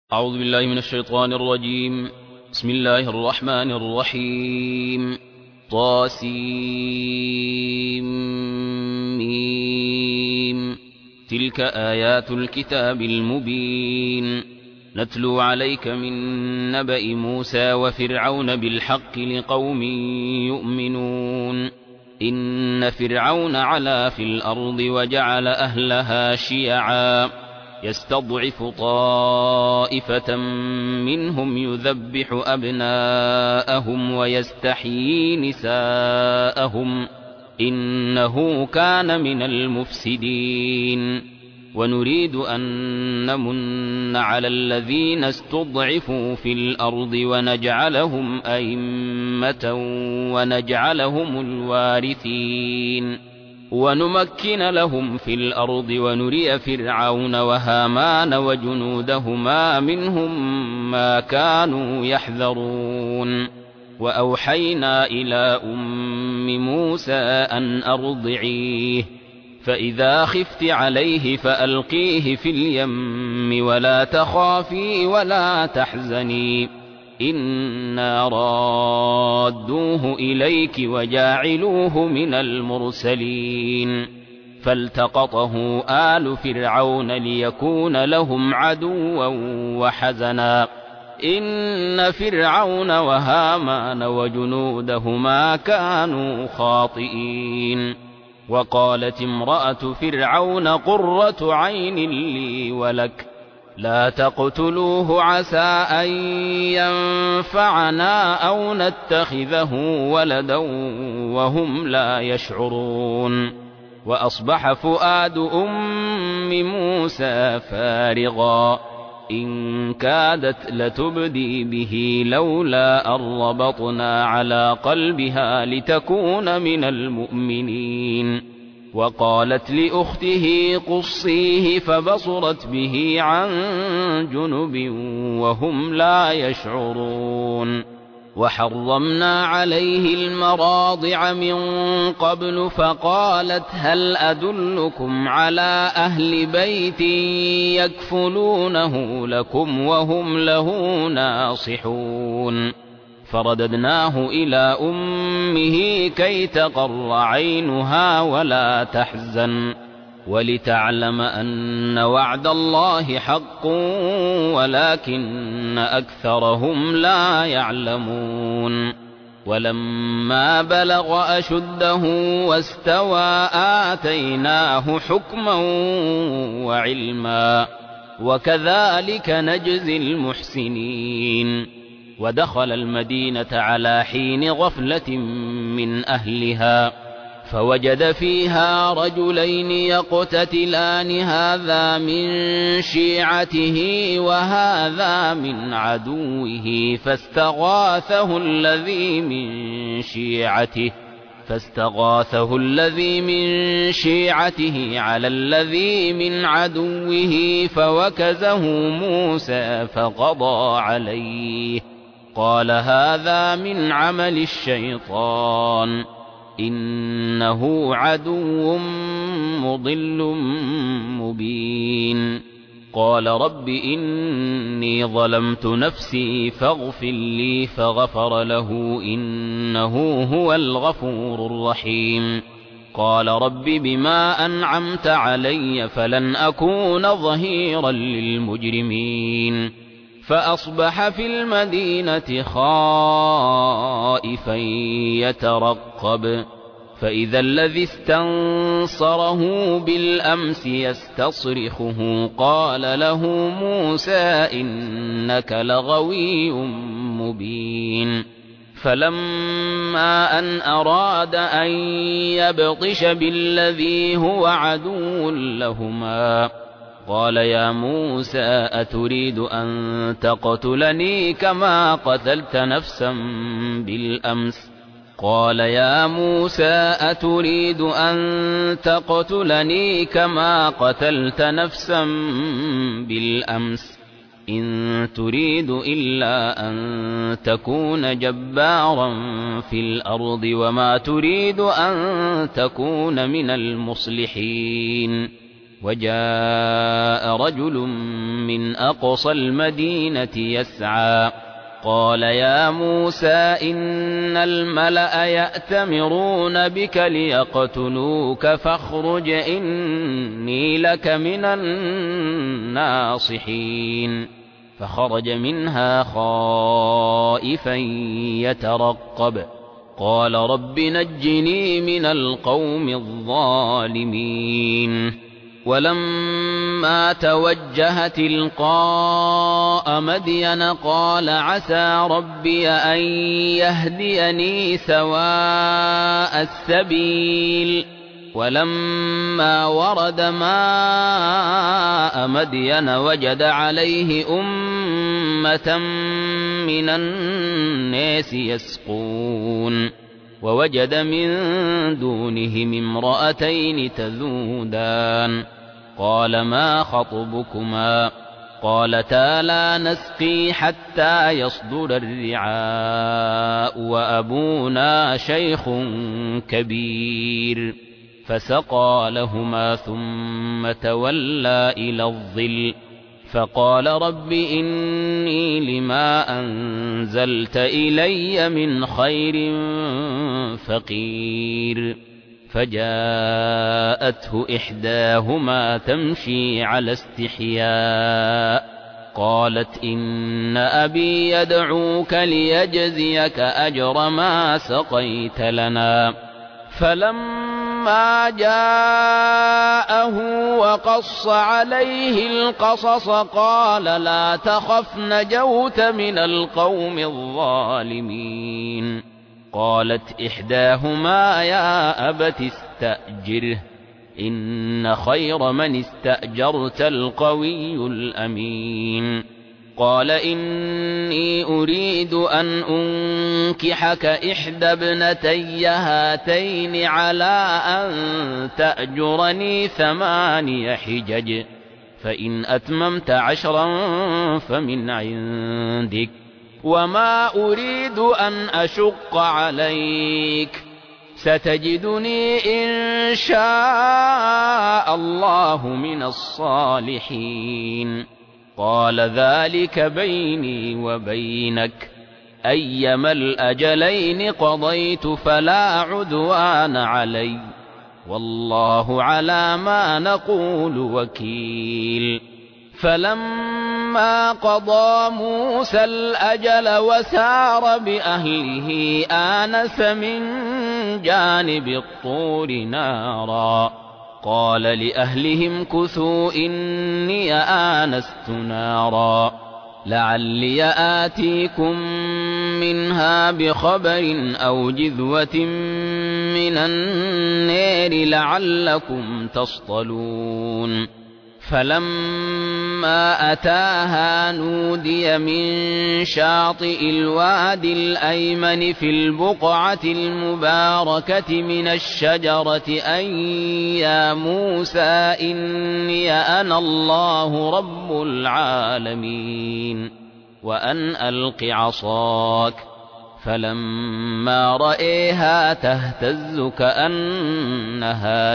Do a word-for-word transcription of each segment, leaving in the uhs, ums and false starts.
أعوذ بالله من الشيطان الرجيم. بسم الله الرحمن الرحيم. طاسيم. تلك آيات الكتاب المبين. نتلو عليك من نبأ موسى وفرعون بالحق لقوم يؤمنون. إن فرعون علا في الأرض وجعل أهلها شيعا يستضعف طائفة منهم يذبح أبناءهم ويستحيي نساءهم إنه كان من المفسدين. ونريد أن نمن على الذين استضعفوا في الأرض ونجعلهم أئمة ونجعلهم الوارثين ونمكن لهم في الأرض ونري فرعون وهامان وجنودهما منهم ما كانوا يحذرون. وأوحينا إلى أم موسى أن أرضعيه فإذا خفت عليه فألقيه في اليم ولا تخافي ولا تحزني إنا رادوه إليك وجاعلوه من المرسلين. فالتقطه آل فرعون ليكون لهم عدوا وحزنا إن فرعون وهامان وجنودهما كانوا خاطئين. وقالت امرأة فرعون قرة عين لي ولك لا تقتلوه عسى أن ينفعنا أو نتخذه ولدا وهم لا يشعرون. وأصبح فؤاد أم موسى فارغا إن كادت لتبدي به لولا أن ربطنا على قلبها لتكون من المؤمنين. وقالت لأخته قصيه فبصرت به عن جنب وهم لا يشعرون. وحرمنا عليه المراضع من قبل فقالت هل أدلكم على أهل بيت يكفلونه لكم وهم له ناصحون. فرددناه إلى أمه كي تقر عينها ولا تحزن ولتعلم أن وعد الله حق ولكن أكثرهم لا يعلمون. ولما بلغ أشده واستوى آتيناه حكما وعلما وكذلك نجزي المحسنين. ودخل المدينة على حين غفلة من أهلها فوجد فيها رجلين يقتتلان هذا من شيعته وهذا من عدوه فاستغاثه الذي من شيعته فاستغاثه الذي من شيعته على الذي من عدوه فوكزه موسى فقضى عليه قال هذا من عمل الشيطان إنه عدو مضل مبين. قال رب إني ظلمت نفسي فاغفر لي فغفر له إنه هو الغفور الرحيم. قال رب بما أنعمت علي فلن أكون ظهيرا للمجرمين. فأصبح في المدينة خائفا يترقب فإذا الذي استنصره بالأمس يستصرخه قال له موسى إنك لغوي مبين. فلما أن أراد أن يبطش بالذي هو عدو لهما قال يا موسى أتريد أن تقتلني كما قتلت نفسا بالأمس قال يا موسى أتريد أن تقتلني كما قتلت نفسا بالأمس إن تريد إلا أن تكون جبارا في الأرض وما تريد أن تكون من المصلحين. وجاء رجل من أقصى المدينة يسعى قال يا موسى إن الملأ يأتمرون بك ليقتلوك فاخرج إني لك من الناصحين فخرج منها خائفا يترقب قال رب نجني من القوم الظالمين ولما توجه تلقاء مدين قال عسى ربي أن يهديني سواء السبيل ولما ورد ماء مدين وجد عليه أمة من الناس يسقون ووجد من دونهم امرأتين تذودان قال ما خطبكما قالتا لا نسقي حتى يصدر الرعاء وأبونا شيخ كبير فسقى لهما ثم تولى إلى الظل فقال رب إني لما أنزلت إلي من خير فقير فجاءته إحداهما تمشي على استحياء قالت إن أبي يدعوك ليجزيك أجر ما سقيت لنا فلما جاءه وقص عليه القصص قال لا تخف نجوت من القوم الظالمين قالت إحداهما يا أبت استأجره إن خير من استأجرت القوي الأمين قال إني أريد أن أنكحك إحدى ابنتي هاتين على أن تأجرني ثماني حجج فإن أتممت عشرا فمن عندك وما أريد أن أشق عليك ستجدني إن شاء الله من الصالحين قال ذلك بيني وبينك أيما الأجلين قضيت فلا عدوان علي والله على ما نقول وكيل فلما قضى موسى الأجل وسار بأهله آنس من جانب الطور نارا قال لأهلهم كثوا إني آنست نارا لعلي آتيكم منها بخبر أو جذوة من النار لعلكم تصطلون فلما أتاها نودي من شاطئ الوادي الأيمن في البقعة المباركة من الشجرة أن يا موسى إني أنا الله رب العالمين وأن ألق عصاك فلما رأيها تهتز كأنها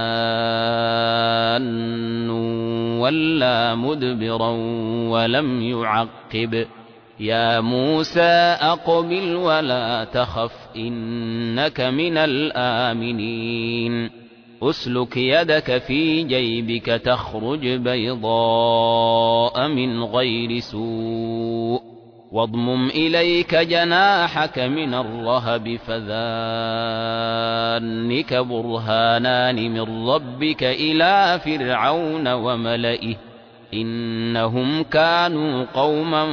جان ولا مدبرا ولم يعقب يا موسى أقبل ولا تخف إنك من الآمنين أسلك يدك في جيبك تخرج بيضاء من غير سوء واضمم إليك جناحك من الرهب فذانك برهانان من ربك إلى فرعون وملئه إنهم كانوا قوما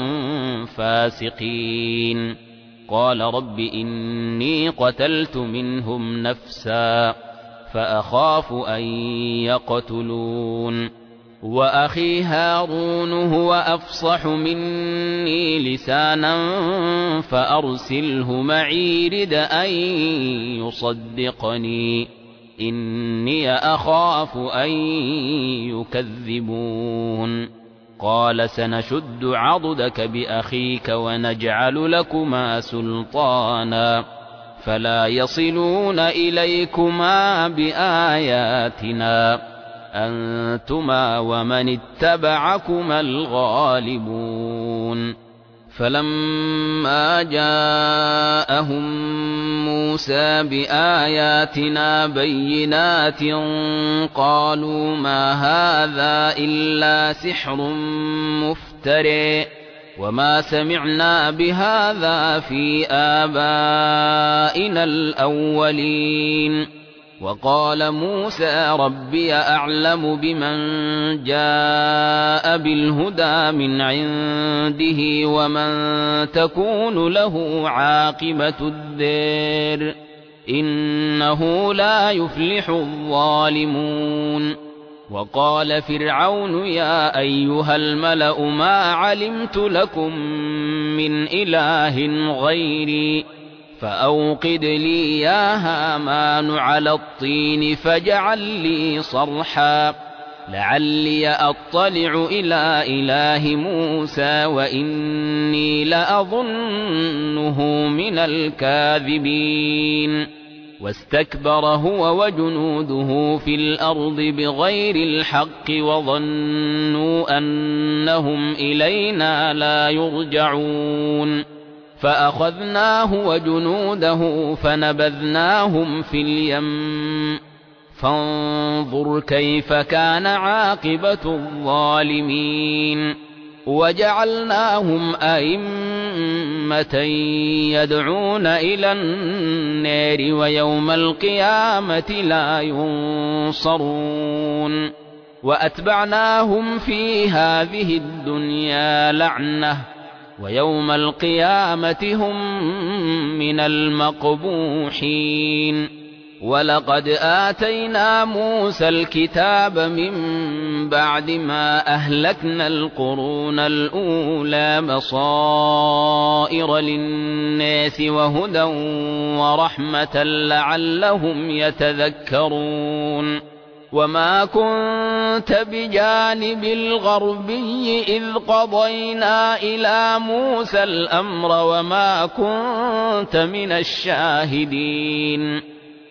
فاسقين قال رب إني قتلت منهم نفسا فأخاف أن يقتلون وأخي هارون هو أفصح مني لسانا فأرسله معي رد أن يصدقني إني أخاف أن يكذبون قال سنشد عضدك بأخيك ونجعل لكما سلطانا فلا يصلون إليكما بآياتنا أنتما ومن اتبعكما الغالبون فلما جاءهم موسى بآياتنا بينات قالوا ما هذا إلا سحر مفترى وما سمعنا بهذا في آبائنا الأولين وقال موسى ربي أعلم بمن جاء بالهدى من عنده ومن تكون له عاقبة الدار إنه لا يفلح الظالمون وقال فرعون يا أيها الملأ ما علمت لكم من إله غيري فأوقد لي يا هامان على الطين فاجعل لي صرحا لعلي أطلع إلى إله موسى وإني لأظنه من الكاذبين واستكبر هو وجنوده في الأرض بغير الحق وظنوا أنهم إلينا لا يرجعون فأخذناه وجنوده فنبذناهم في اليم فانظر كيف كان عاقبة الظالمين وجعلناهم أئمة يدعون إلى النار ويوم القيامة لا ينصرون وأتبعناهم في هذه الدنيا لعنة ويوم القيامة هم من المقبوحين ولقد آتينا موسى الكتاب من بعد ما أهلكنا القرون الأولى بصائر للناس وهدى ورحمة لعلهم يتذكرون وما كنت بجانب الغربي إذ قضينا إلى موسى الأمر وما كنت من الشاهدين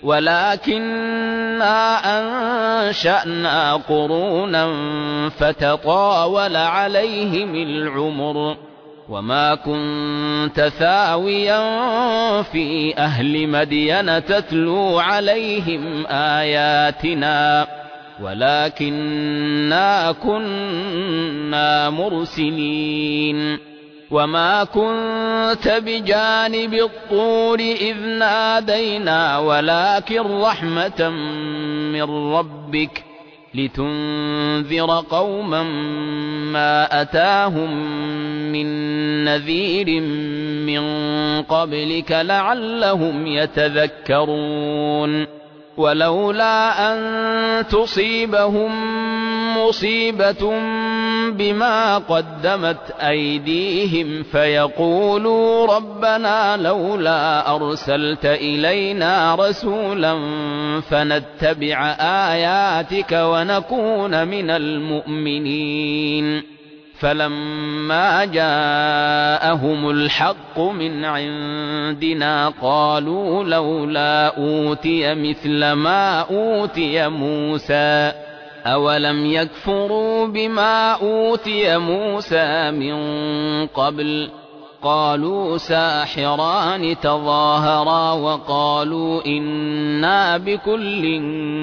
ولكننا أنشأنا قرونا فتطاول عليهم العمر وما كنت ثاويا في أهل مدين تتلو عليهم آياتنا ولكننا كنا مرسلين وما كنت بجانب الطور إذ نادينا ولكن رحمة من ربك لتنذر قوما ما أتاهم من نذير من قبلك لعلهم يتذكرون ولولا أن تصيبهم مصيبة بما قدمت أيديهم فيقولوا ربنا لولا أرسلت إلينا رسولا فنتبع آياتك ونكون من المؤمنين فلما جاءهم الحق من عندنا قالوا لولا أوتي مثل ما أوتي موسى أولم يكفروا بما أوتي موسى من قبل قالوا ساحران تظاهرا وقالوا إنا بكل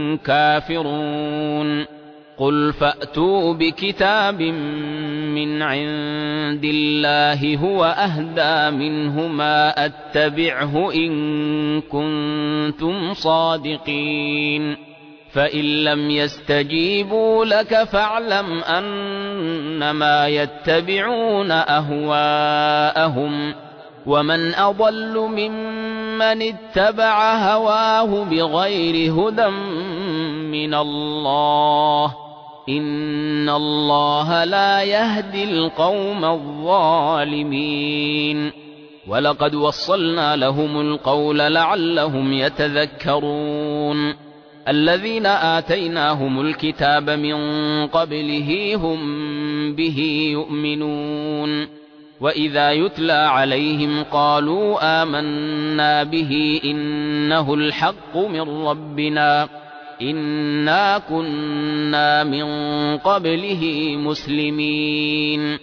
كافرون قل فأتوا بكتاب من عند الله هو أهدى منهما أتبعه إن كنتم صادقين فإن لم يستجيبوا لك فاعلم أنما يتبعون أهواءهم ومن أضل ممن اتبع هواه بغير هدى من الله إن الله لا يهدي القوم الظالمين ولقد وصلنا لهم القول لعلهم يتذكرون الذين آتيناهم الكتاب من قبله هم به يؤمنون وإذا يتلى عليهم قالوا آمنا به إنه الحق من ربنا إنا كنا من قبله مسلمين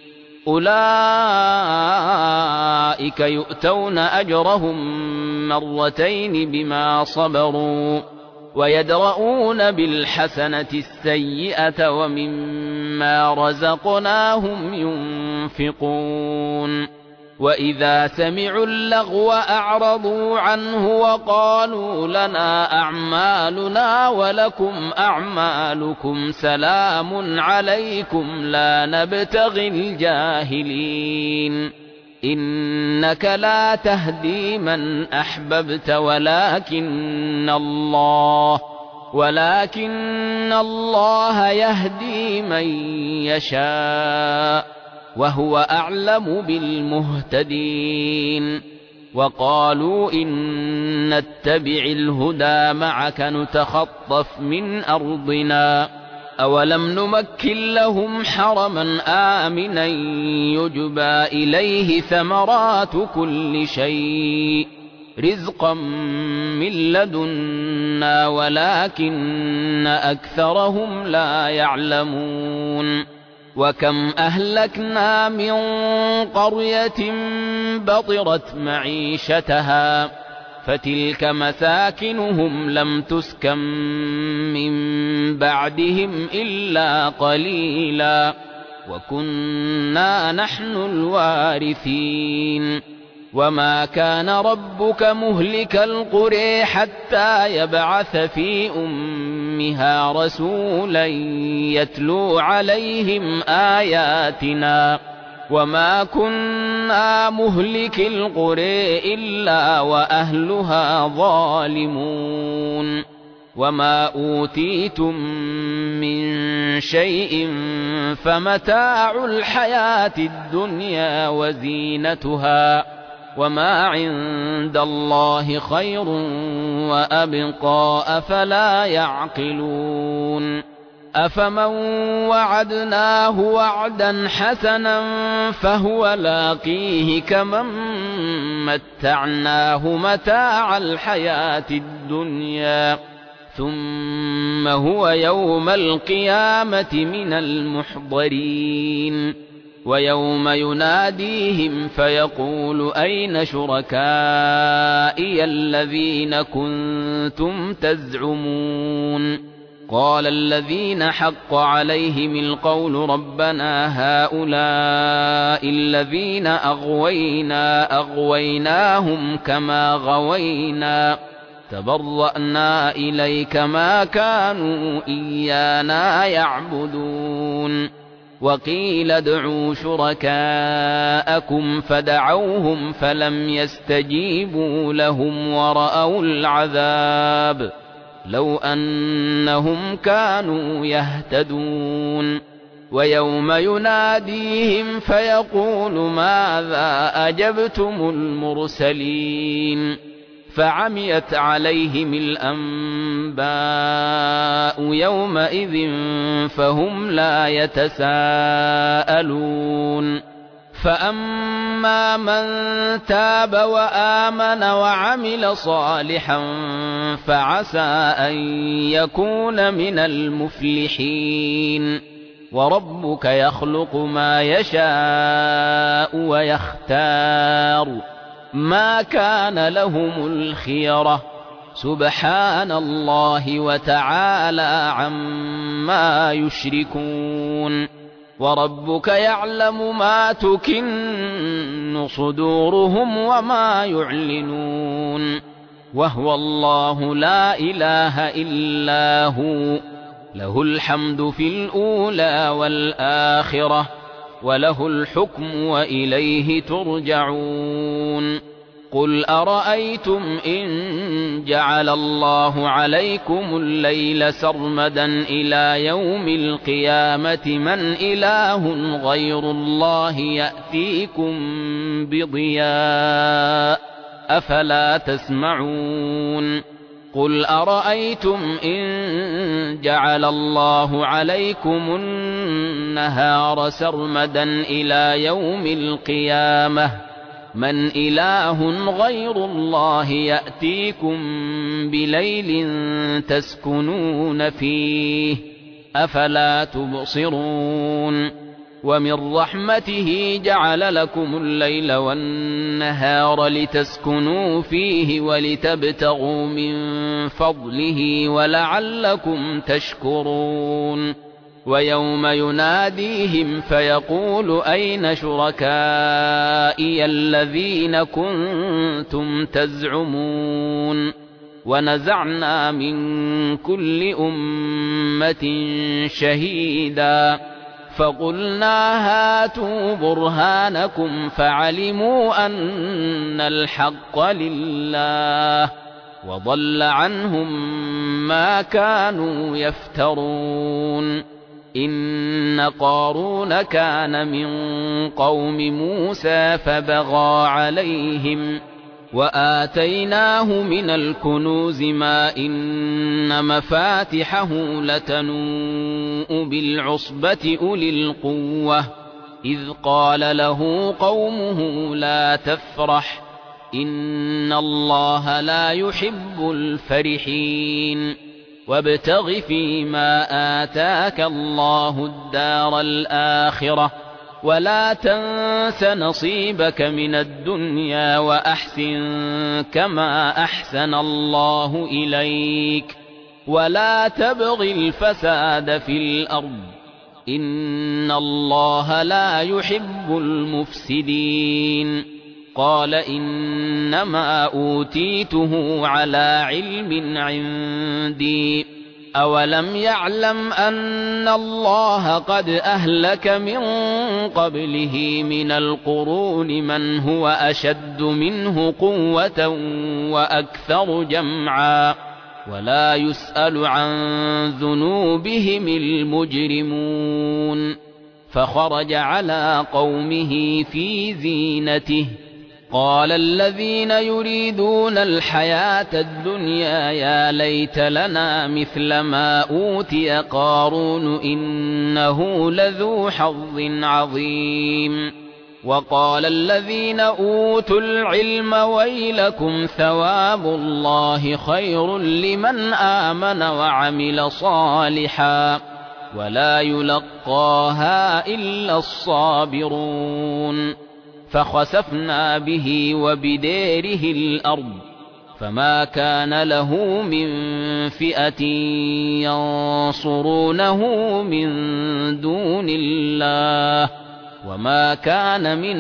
أولئك يؤتون أجرهم مرتين بما صبروا ويدرؤون بالحسنة السيئة ومما رزقناهم ينفقون وإذا سمعوا اللغو أعرضوا عنه وقالوا لنا أعمالنا ولكم أعمالكم سلام عليكم لا نبتغي الجاهلين إنك لا تهدي من أحببت ولكن الله ولكن الله يهدي من يشاء وهو أعلم بالمهتدين وقالوا إن نتبع الهدى معك نتخطف من أرضنا أولم نمكن لهم حرما آمنا يجبى إليه ثمرات كل شيء رزقا من لدنا ولكن أكثرهم لا يعلمون وكم أهلكنا من قرية بطرت معيشتها فتلك مساكنهم لم تسكن من بعدهم إلا قليلا وكنا نحن الوارثين وما كان ربك مهلك القرى حتى يبعث في أمها رسولا يتلو عليهم آياتنا وما كنا مهلك القرى إلا وأهلها ظالمون وما أوتيتم من شيء فمتاع الحياة الدنيا وزينتها وما عند الله خير وأبقى أفلا يعقلون أفمن وعدناه وعدا حسنا فهو لاقيه كمن متعناه متاع الحياة الدنيا ثم هو يوم القيامة من المحضرين ويوم يناديهم فيقول أين شركائي الذين كنتم تزعمون قال الذين حق عليهم القول ربنا هؤلاء الذين أغوينا أغويناهم كما غوينا تبرأنا إليك ما كانوا إيانا يعبدون وقيل ادعوا شركاءكم فدعوهم فلم يستجيبوا لهم ورأوا العذاب لو أنهم كانوا يهتدون ويوم يناديهم فيقول ماذا أجبتم المرسلين فعميت عليهم الأنباء يومئذ فهم لا يتساءلون فأما من تاب وآمن وعمل صالحا فعسى أن يكون من المفلحين وربك يخلق ما يشاء ويختار ما كان لهم الخيرة سبحان الله وتعالى عما يشركون وربك يعلم ما تكن صدورهم وما يعلنون وهو الله لا إله إلا هو له الحمد في الأولى والآخرة وله الحكم وإليه ترجعون قل أرأيتم إن جعل الله عليكم الليل سرمدا إلى يوم القيامة من إله غير الله يأتيكم بضياء أفلا تسمعون قل أرأيتم إن جعل الله عليكم النهار سرمدا إلى يوم القيامة من إله غير الله يأتيكم بليل تسكنون فيه أفلا تبصرون ومن رحمته جعل لكم الليل والنهار لتسكنوا فيه ولتبتغوا من فضله ولعلكم تشكرون ويوم يناديهم فيقول أين شركائي الذين كنتم تزعمون ونزعنا من كل أمة شهيدا فقلنا هاتوا برهانكم فعلموا أن الحق لله وضل عنهم ما كانوا يفترون إن قارون كان من قوم موسى فبغى عليهم وآتيناه من الكنوز ما إن مفاتحه لتنوء بالعصبة أولي القوة إذ قال له قومه لا تفرح إن الله لا يحب الفرحين وابتغ فيما آتاك الله الدار الآخرة ولا تنس نصيبك من الدنيا وأحسن كما أحسن الله إليك ولا تبغ الفساد في الأرض إن الله لا يحب المفسدين قال إنما أوتيته على علم عندي أولم يعلم أن الله قد أهلك من قبله من القرون من هو أشد منه قوة وأكثر جمعا ولا يسأل عن ذنوبهم المجرمون فخرج على قومه في زينته قال الذين يريدون الحياة الدنيا يا ليت لنا مثل ما أوتي قارون إنه لذو حظ عظيم وقال الذين أوتوا العلم ويلكم ثواب الله خير لمن آمن وعمل صالحا ولا يلقاها إلا الصابرون فخسفنا به وبداره الأرض فما كان له من فئة ينصرونه من دون الله وما كان من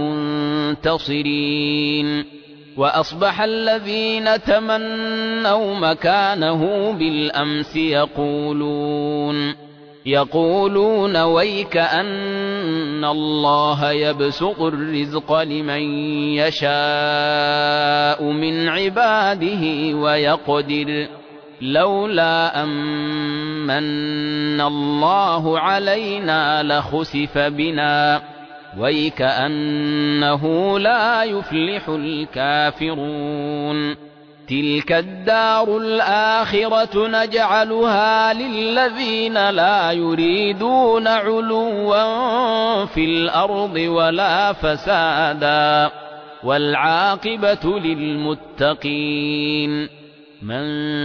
المنتصرين وأصبح الذين تمنوا مكانه بالأمس يقولون يقولون ويك أن الله يبسط الرزق لمن يشاء من عباده ويقدر لولا أمن الله علينا لخسف بنا ويك أنه لا يفلح الكافرون تلك الدار الآخرة نجعلها للذين لا يريدون علوا في الأرض ولا فسادا والعاقبة للمتقين من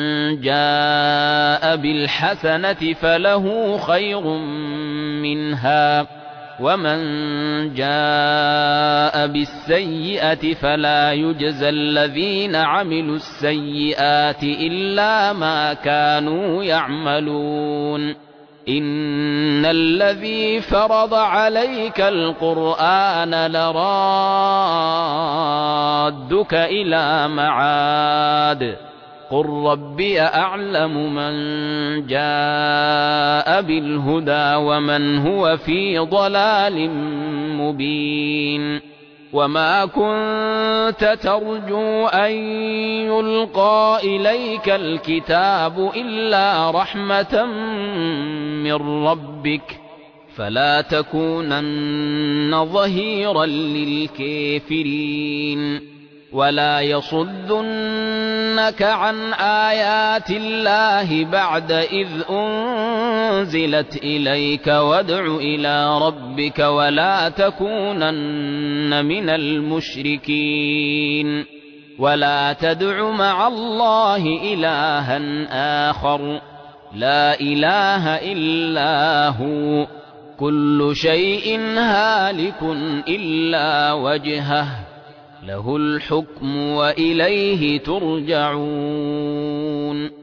جاء بالحسنة فله خير منها ومن جاء بالسيئة فلا يجزى الذين عملوا السيئات إلا ما كانوا يعملون إن الذي فرض عليك القرآن لرادك إلى معاد قل ربي أعلم من جاء بالهدى ومن هو في ضلال مبين وما كنت ترجو أن يلقى إليك الكتاب إلا رحمة من ربك فلا تكونن ظهيرا للكافرين ولا يصدن يَسْأَلُونَكَ عَنْ آيَاتِ اللَّهِ بَعْدَ إِذْ أُنزِلَتْ إِلَيْكَ وَادْعُ إِلَىٰ رَبِّكَ وَلَا تَكُونَنَّ مِنَ الْمُشْرِكِينَ وَلَا تَدْعُ مَعَ اللَّهِ إِلَٰهًا آخَرَ لَا إِلَٰهَ إِلَّا هُوَ كُلُّ شَيْءٍ هَالِكٌ إِلَّا وَجْهَهُ لَهُ الْحُكْمُ وَإِلَيْهِ تُرْجَعُونَ